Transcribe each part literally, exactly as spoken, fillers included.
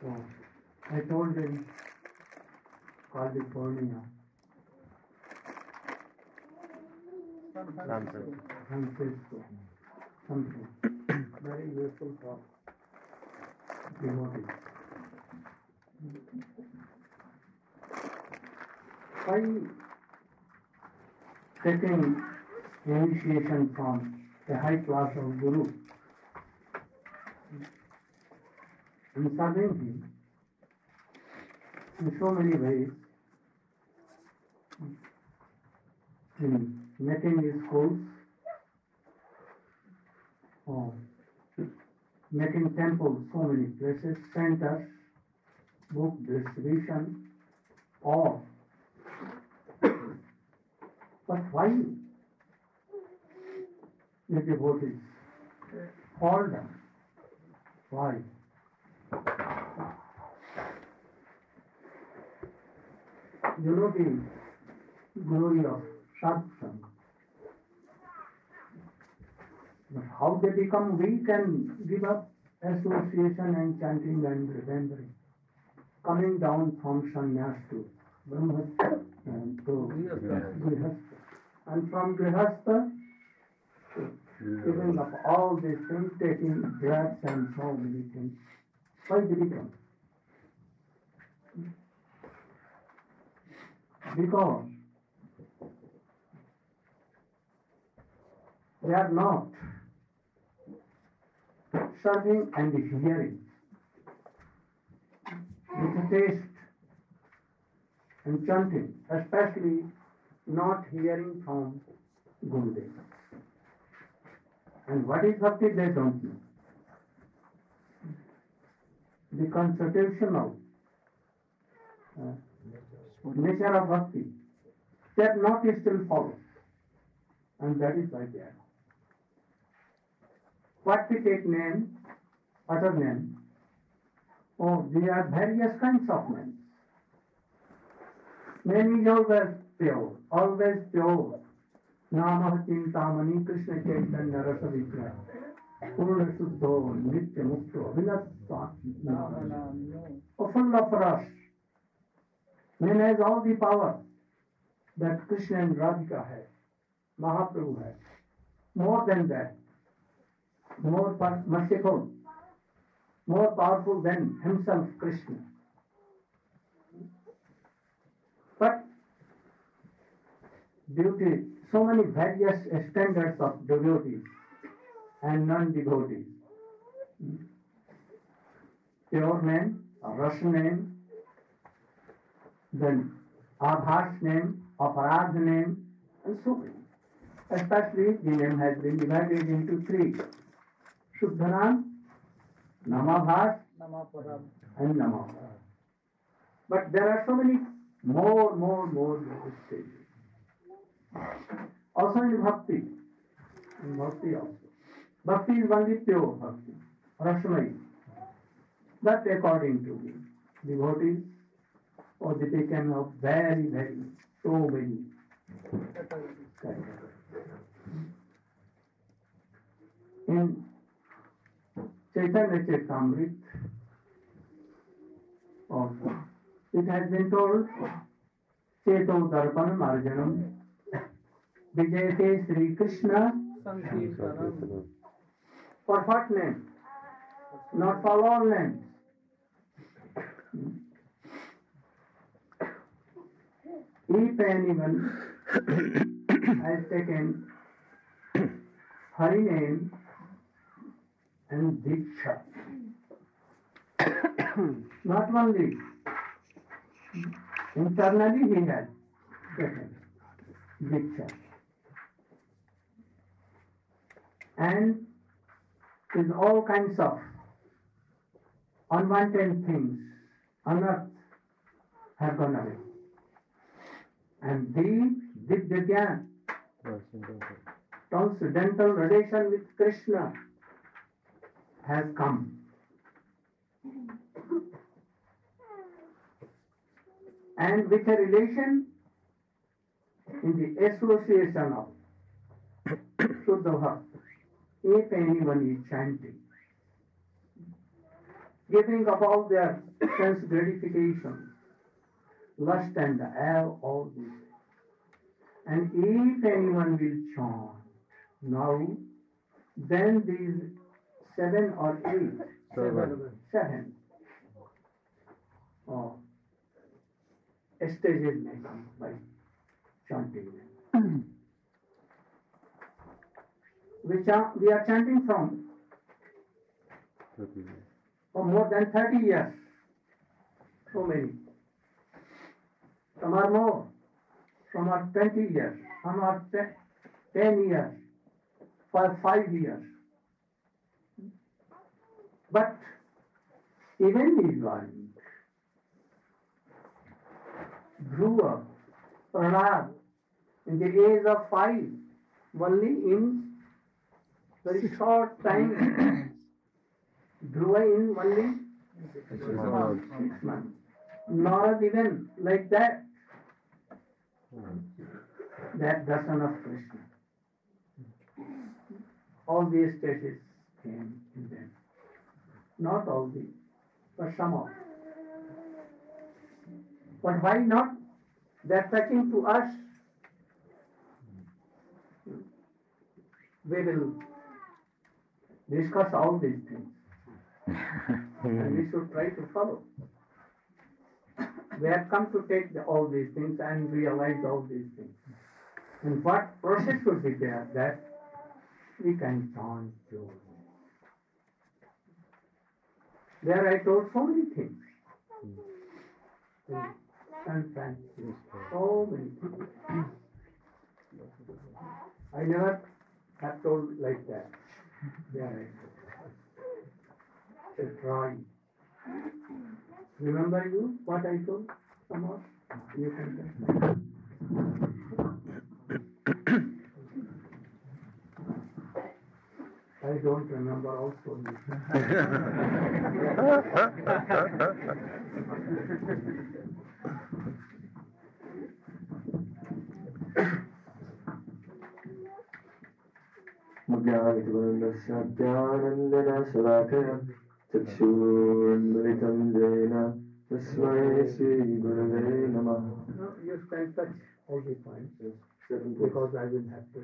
So I told him California, San Francisco, something very useful for devotees. By taking initiation from the high class of Guru and serving him in so many ways, in making his schools, or making temples, so many places, centers, book distribution, or but why the devotees fall down? Why? You know the glory of satsang. But how they become weak and give up association and chanting and remembering, coming down from sannyas to brahmacharya and to grihastha, and from grihastha to giving up all these things, taking drugs and so many things. Why they become? Because they are not serving and hearing with a taste and chanting, especially not hearing from Gurudev. And what is bhakti, they don't know. The constitutional uh, nature of bhakti, they are not still follow. And that is why they are. What we take name, other name, oh, there are various kinds of names. Name is always pure, always pure. Namah Chintamani Krishna Chaitanya Rasa Vigraha Purna Suddho Nitya Mukto Vinasva Oh, full of rasa. Name has all the power that Krishna and Radhika have, Mahaprabhu has. More than that, more merciful, more powerful than himself, Krishna. But due to so many various standards of devotees and non-devotees, pure name, Rasa name, then Abhas name, Aparadh name, and so many. Especially the name has been divided into three: Shuddhanam, Namabhas, and Namaparad. But there are so many more, more, more stages. Also in bhakti, in bhakti also. Bhakti is only pure bhakti, rasamai. But according to the devotees, or they became of very, very, so many kinds. In Chaitanya Charitamrita also, it has been told, Cheto Darpan Marjanam Vijayate Sri Krishna Sankirtanam. For what name? Not for all names. If anyone has taken Hari name and Diksha, not only internally he has taken Diksha, and is all kinds of unwanted things on earth have gone away. And the Divyagyan, transcendental relation with Krishna, has come. And with a relation in the association of Shuddha Bhakta, if anyone is chanting, giving up all their sense gratification, lust and have all this. And if anyone will chant now, then these seven or eight, Seven. seven, oh, stages may come by chanting them. we, chant, we are chanting from for more than thirty years. So many. Some are more. Some are twenty years. Some are ten years. For five years. But even if you are grew up, Prahlad, in the age of five, only in very short time, Dhruva in only six months. Six months. Not even like that. That the son of Krishna. All these stages came in them. Not all these, but some of them. But why not? They are touching to us. We will discuss all these things. And we should try to follow. We have come to take the, all these things and realize all these things. And what process should be there that we can chant joy. There I told so many things. And thank you. So many things. I never have told like that. There I told. Try. Remember you what I told? Somehow? You can tell. I don't remember also. चक्षुरुन्मिलितं येन तस्मै श्रीगुरवे नमः. No, you can touch all the points because I will have to.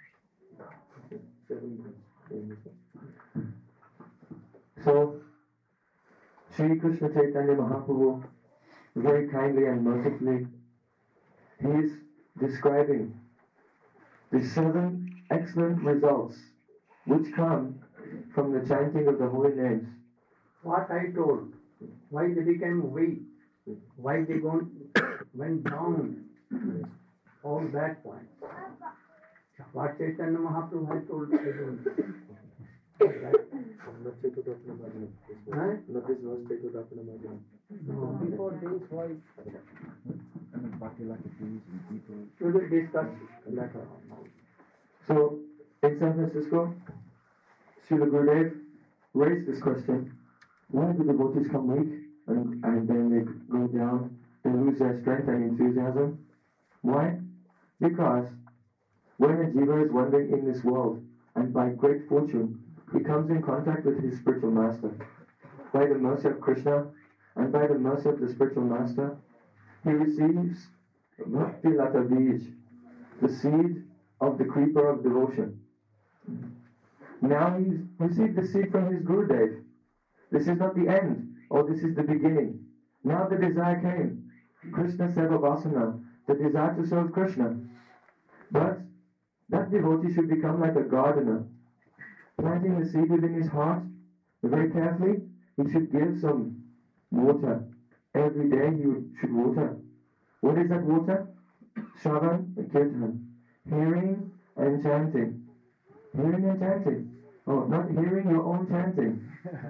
So, Sri Krishna Chaitanya Mahaprabhu, very kindly and mercifully, he is describing the seven excellent results which come from the chanting of the holy names. What I told, why they became weak, why they gone, went down, all that point. What Chaitanya Mahaprabhu had told, I don't know. Not Chaitanya Huh? Not this was Chaitanya. No. Before this, why? And the party like it is, and people. We will discuss later on. So, in San Francisco, Srila Gurudev raised this question: why do devotees come weak and, and then they go down, they lose their strength and enthusiasm? Why? Because when a jiva is wandering in this world and by great fortune he comes in contact with his spiritual master, by the mercy of Krishna and by the mercy of the spiritual master, he receives Bhakti Lata Bij, the seed of the creeper of devotion. Now he's received the seed from his Gurudev. This is not the end, or this is the beginning. Now the desire came. Krishna Seva Vasana, the desire to serve Krishna. But that devotee should become like a gardener, planting the seed within his heart. Very carefully, he should give some water. Every day he should water. What is that water? Shravan and Kirtan. Hearing and chanting. Hearing and chanting. Oh, not hearing your own chanting.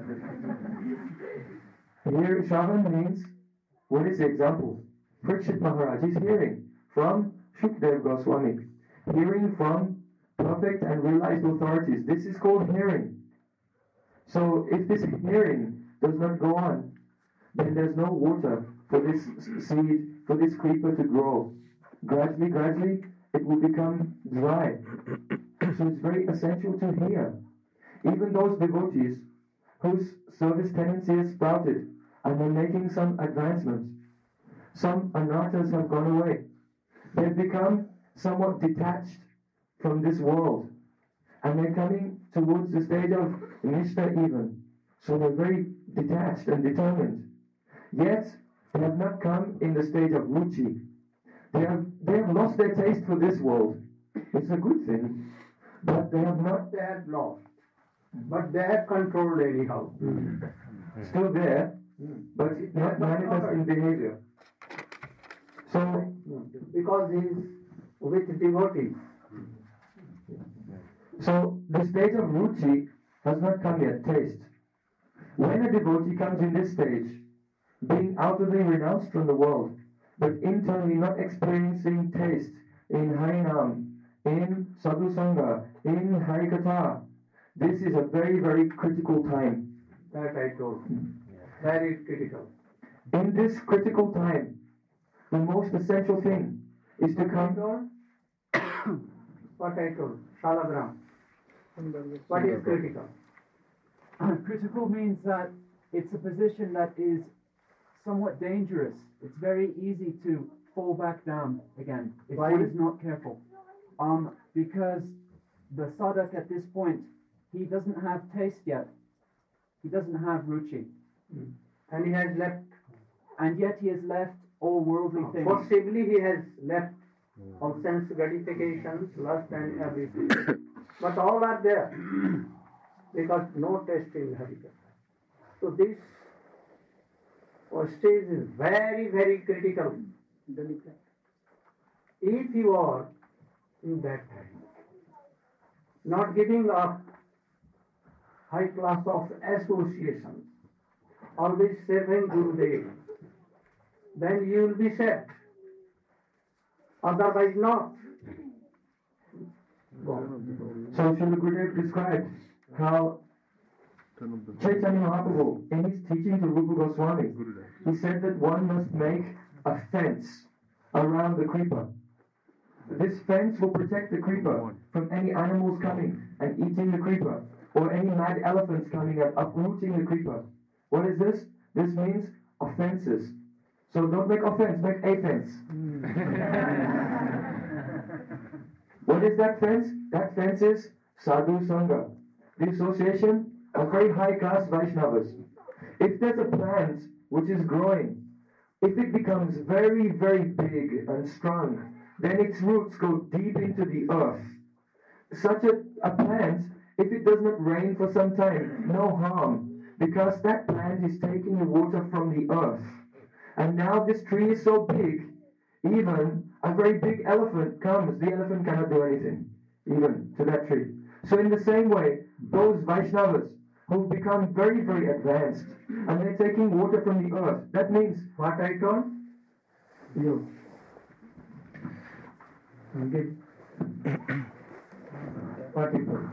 Here, Shravan means, what is the example? Parikshit Maharaj is hearing from Shukdev Goswami. Hearing from perfect and realized authorities. This is called hearing. So if this hearing does not go on, then there's no water for this seed, for this creeper to grow. Gradually, gradually, it will become dry. So it's very essential to hear. Even those devotees whose service tendency has sprouted, and they're making some advancements. Some anarthas have gone away. They've become somewhat detached from this world, and they're coming towards the stage of Nishta even. So they're very detached and determined. Yet, they have not come in the stage of ruchi. They have, they have lost their taste for this world. It's a good thing. But they have not They have lost, but they have controlled anyhow. still there, but not manifest in behavior. So, Because he is with devotees. so the stage of ruchi has not come yet, taste. When a devotee comes in this stage, being outwardly renounced from the world, but internally not experiencing taste in Harinam, in Sadhu Sangha, in Harikatha, this is a very, very critical time. That I told. Very critical. In this critical time, the most essential thing is to What I come. told? What I told. Shalagram. What is critical? Critical means that it's a position that is somewhat dangerous. It's very easy to fall back down again if Why? one is not careful. Um, because the sadhak at this point, he doesn't have taste yet. He doesn't have ruchi. And he has left. And yet he has left all worldly things. Forcibly he has left all sense gratifications, lust and everything. But all are there. Because no taste in Harikatha. So this uh, stage is very, very critical. If you are in that time, not giving up high class of associations, always serving Gurudev, then you will be saved. Otherwise not. So Srila Gurudev described how Chaitanya Mahaprabhu, in his teaching to Rupa Goswami, he said that one must make a fence around the creeper. This fence will protect the creeper from any animals coming and eating the creeper, or any mad elephants coming and uprooting the creeper. What is this? This means offenses. So don't make offense, make a fence. What is that fence? That fence is Sadhu Sangha, the association of very high class Vaishnavas. If there's a plant which is growing, if it becomes very, very big and strong, then its roots go deep into the earth. Such a, a plant, if it does not rain for some time, no harm, because that plant is taking the water from the earth. And now this tree is so big, even a very big elephant comes, the elephant cannot do anything, even to that tree. So in the same way, those Vaishnavas who become very, very advanced, and they're taking water from the earth, that means, What I told you. Okay. What you told.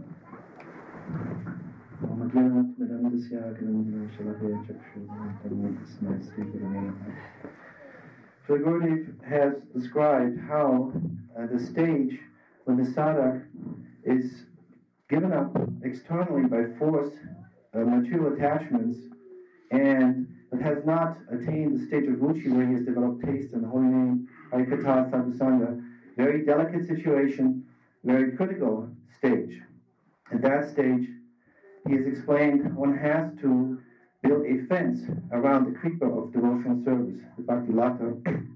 So Gurudev has described how uh, the stage when the sadhak is given up externally by forced uh, material attachments and it has not attained the stage of ruchi where he has developed taste in the holy name, Harikatha, Sadhu Sangha, very delicate situation, very critical stage. At that stage, he has explained one has to build a fence around the creeper of devotional service, the Bhakti Lata,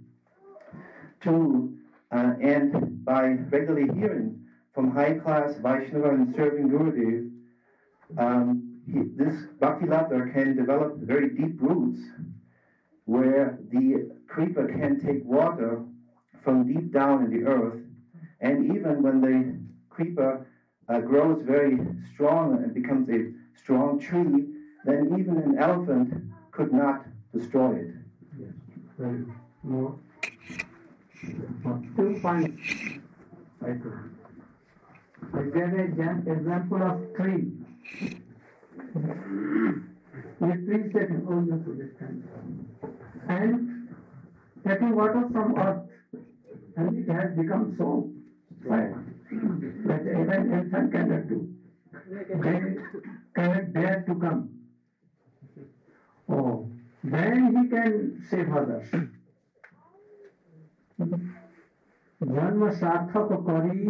to, uh, and by regularly hearing from high-class Vaishnava and serving Gurudev, um, he, this Bhakti Lata can develop very deep roots where the creeper can take water from deep down in the earth, and even when the creeper uh, grows very strong and becomes a strong tree, then even an elephant could not destroy it. Yes. Very more. Two points I told. I gave an example of tree. The tree setting only to this kind. And taking water from earth. And it has become so fine that even infant cannot do. They cannot bear to come. Oh, then he can save others. Janma sarthaka kari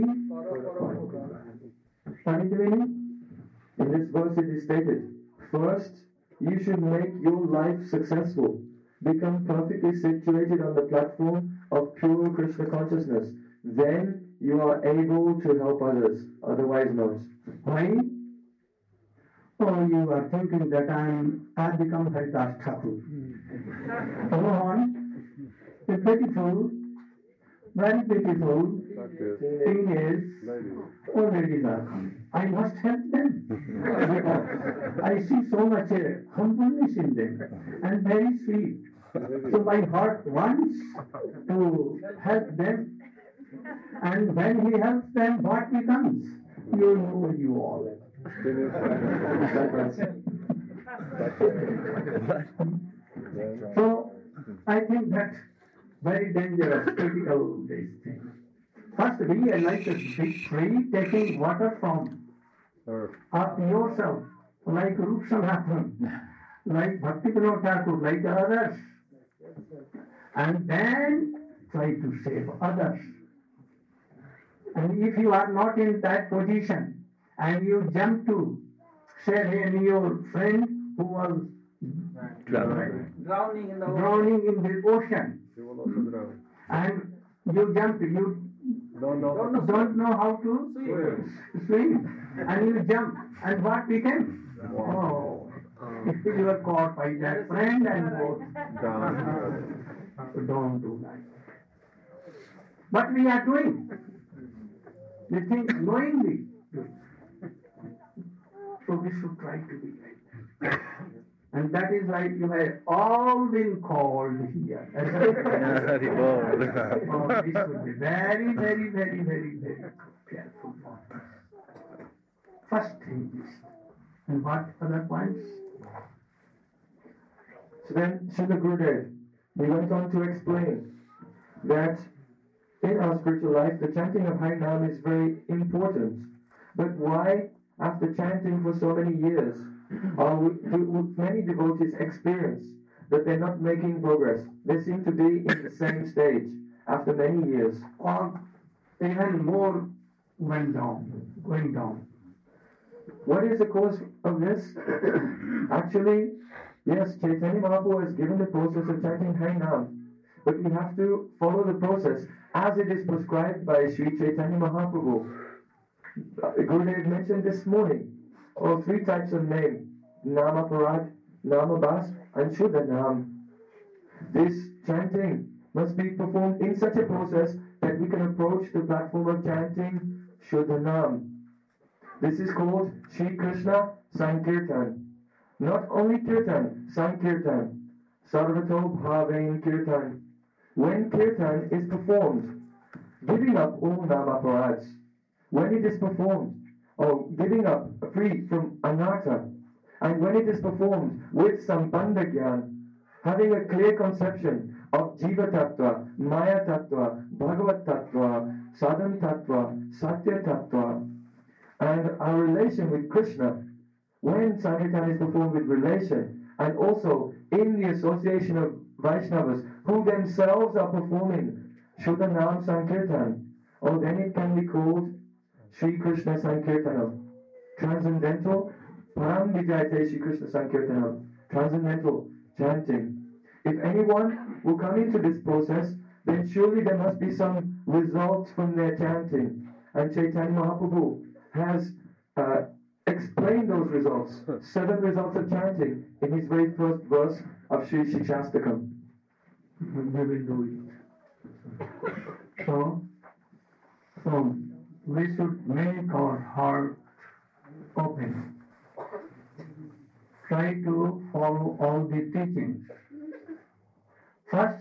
paritveni. In this verse it is stated, first, you should make your life successful. Become perfectly situated on the platform of pure Krishna consciousness. Then you are able to help others, otherwise not. Why? Oh, you are thinking that I am I have become Haridas Thakur. Go on. The beautiful, very beautiful thing is, all ladies are coming. I must help them. Because I see so much uh, humbleness in them and very sweet. So my heart wants to help them. And when he helps them, what becomes? You know you all. So I think that's very dangerous, critical this thing. First realize that be free taking water from up yourself, like Rup Sanatan, like Bhakti Vinod Thakur, like others. And then try to save others. And if you are not in that position and you jump to save your friend who was Drowning in the drowning in the ocean, and you jump, you Don't know. don't know how to swim, swim, and you jump, and what became? Oh, you were caught by that friend and both. So don't do that. What we are doing? We think knowingly. So we should try to be like that. And that is why you have all been called here. Oh, we should be very, very, very, very, very careful for this. First thing is, and what other points? So then, Srila Gurudev, he went on to explain that in our spiritual life, the chanting of Hari Nam is very important. But why, after chanting for so many years, are we, do many devotees experience that they're not making progress? They seem to be in the same stage after many years. Or even more went down, going down. What is the cause of this? Actually, yes, Chaitanya Mahaprabhu has given the process of chanting Hari Nam, but we have to follow the process as it is prescribed by Sri Chaitanya Mahaprabhu. Uh, Gurudev mentioned this morning, or three types of name, Nama Parad, Nama Bas, and Shuddha Nam. This chanting must be performed in such a process that we can approach the platform of chanting Shuddha Nam. This is called Shri Krishna Sankirtan. Not only Kirtan, Sankirtan, Sarvato Bhavein Kirtan. When Kirtan is performed, giving up all Nama Parads, when it is performed, or giving up free from anartha, and when it is performed with some bandhagyan, having a clear conception of Jiva Tattva, Maya Tattva, Bhagavat Tattva, Sadhan Tattva, Satya Tattva, and our relation with Krishna, when Sankirtan is performed with relation, and also in the association of Vaishnavas who themselves are performing Shuddha Nam Sankirtan, oh, then it can be called Sri Krishna Sankirtanam. Transcendental, Param Vijayate Sri Krishna Sankirtanam. Transcendental chanting. If anyone will come into this process, then surely there must be some results from their chanting. And Chaitanya Mahaprabhu has uh, explained those results, seven results of chanting, in his very first verse of Sri Shikshastakam. We will do it. So, so we should make our heart open. Try to follow all the teachings. First,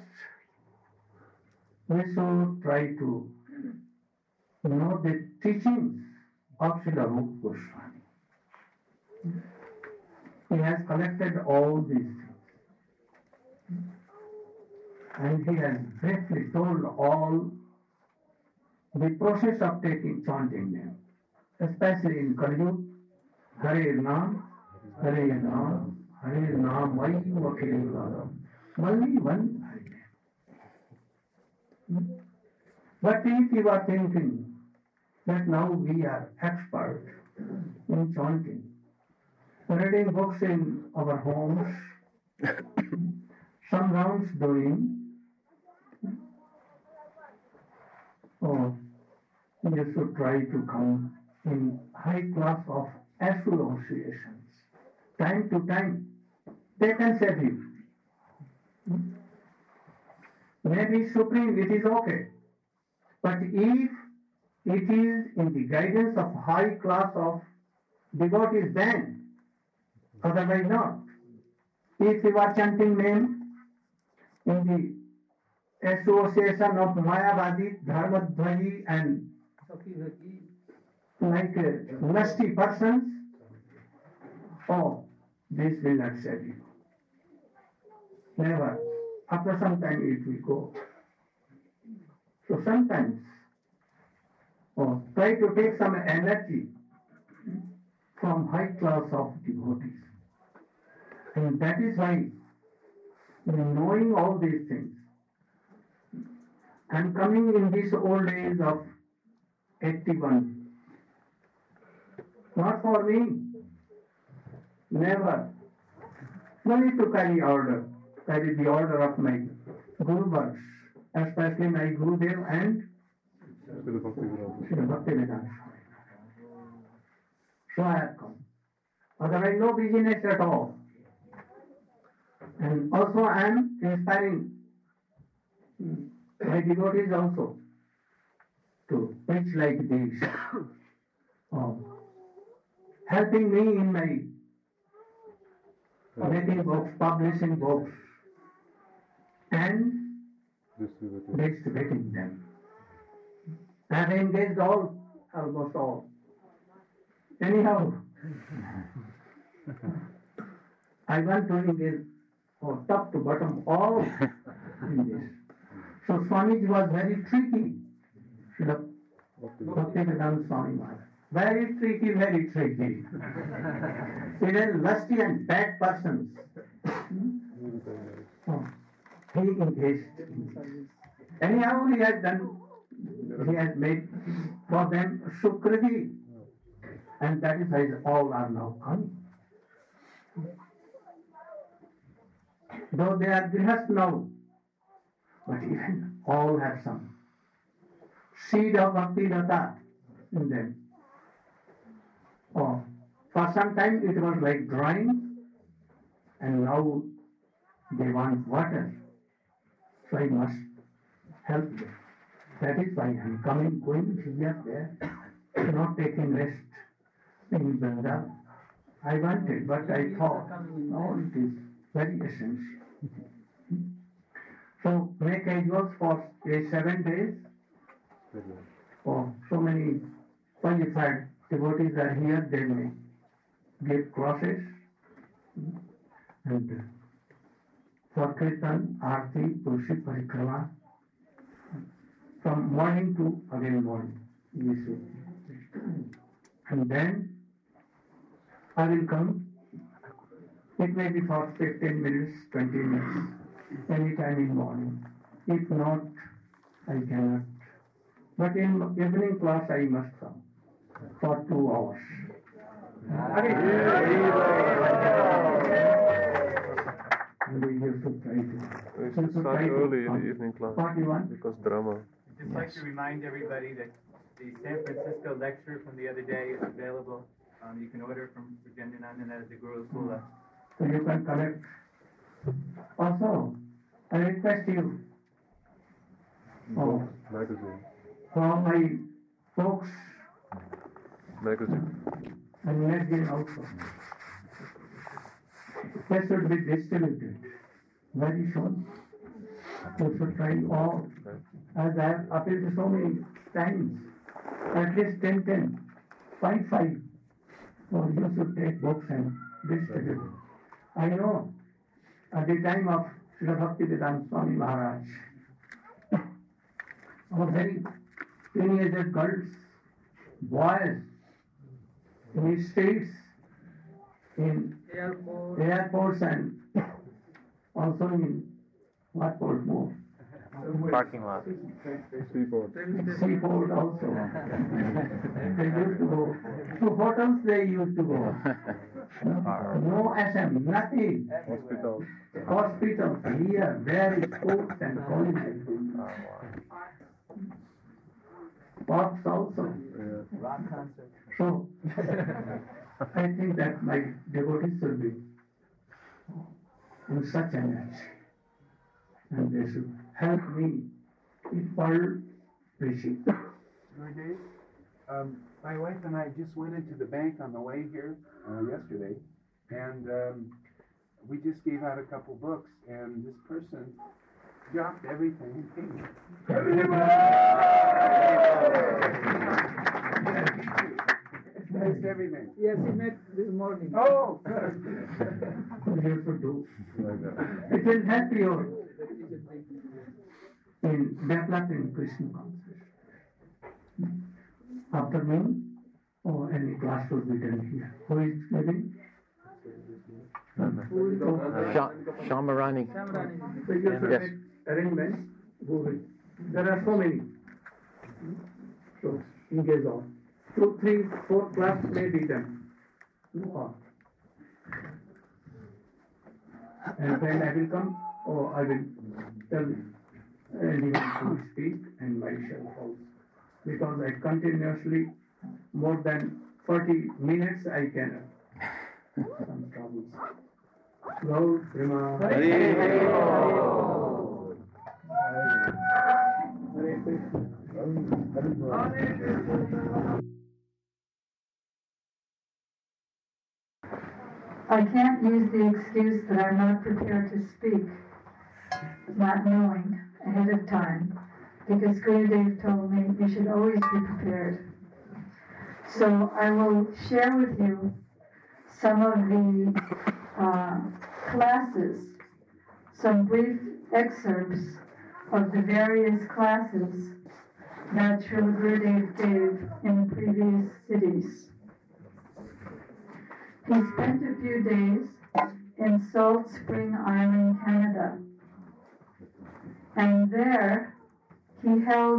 we should try to know the teachings of Srila Rupa Goswami. He has collected all these things. And he has briefly told all the process of taking chanting them, especially in Kali Yuga, Hare Nam, Hare Nam, Hare Nam, why you are killing Radha? Only one Hare Nam. But if you are thinking that now we are expert in chanting, reading books in our homes, some rounds doing, oh, you should try to come in high class of associations. Time to time, they can save you. Maybe supreme, it is okay. But if it is in the guidance of high class of devotees, then otherwise not. If you are chanting name in the association of Mayavadi, Dharmadhvaji and like uh, lusty persons, oh, this will not save you. Never. After some time it will go. So sometimes, oh, try to take some energy from high class of devotees. And that is why, knowing all these things, and coming in these old days of eighty-one, not for me, never. Only to carry order, carry the order of my Guru Vargs, especially my Gurudev and Srila Bhaktivedanta Swami. So I have come. Otherwise, no business at all. And also I am inspiring my devotees also to preach like this, oh, helping me in my making books, publishing books, and distributing them. I have engaged all, almost all. Anyhow, I want to engage from top to bottom all in this. So Swamiji was very tricky. Srila Bhaktivedanta Swami Maharaj. Very tricky, very tricky. Even lusty and bad persons. Oh, he engaged. Anyhow, he has done, he has made for them Sukriti. And that is why all are now coming. Though they are grihast now, but even all have some seed of Bhakti Lata in them. Oh, for some time it was like drying, and now they want water. So I must help them. That is why I am coming, going here, there, not taking rest in Vrindavan. I wanted, but I thought, no, it is very essential. So make rituals for a seven days. Oh, so many qualified devotees are here, they may give crosses. And for Kirtan, Aarti, Tulsi, Parikrama, from morning to again morning. And then I will come. It may be for fifteen minutes, twenty minutes, any time in morning. If not, I cannot. But in evening class, I must come for two hours. And we have to try to. We should start early in the evening class forty-one. because drama. I'd just like to remind everybody that the San Francisco lecture from the other day is available. Um, you can order from Virgendranandana at the Guru Kula. So you can connect. Also, I request you, oh, Magazine. for my folks Magazine. and magazine also, they should be distributed very soon. You should try all, as I have appealed so many times, at least ten, ten, five, five. So you should take books and distribute. I know, at the time of Srila Bhaktivedanta Swami Maharaj, our very teenager girls, boys, in the streets, in airports and also in what port more? Parking lot. Seaport. Seaport also. They used to go. To hotels they used to go. No S M, nothing. Hospital. Hospitals here, there is schools and colleges. Parks also. Rock concert. So, I think that my devotees should be in such an energy. And they should help me in Pearl preaching. Gurudev, um, my wife and I just went into the bank on the way here uh, yesterday, and um, we just gave out a couple books, and this person dropped everything and came. Missed everything. Yes, he met this morning. Oh! You should do. It will help you in developing Krishna consciousness. After me, or any class should be done here. Who is giving? Who is Sha- Shamarani. So you should Yes. make arrangements. Who will? There are so many. So engage all. Two, three, four class may be done. No harm. And when I will come, or I will tell anyone to speak and myself also. Because I continuously, more than forty minutes, I can some problems. Go, Prima. Hare Krishna. I can't use the excuse that I'm not prepared to speak, not knowing ahead of time, because Gurudev told me you should always be prepared. So I will share with you some of the uh, classes, some brief excerpts of the various classes that Srila Gurudev gave in the previous cities. He spent a few days in Salt Spring Island, Canada, and there he held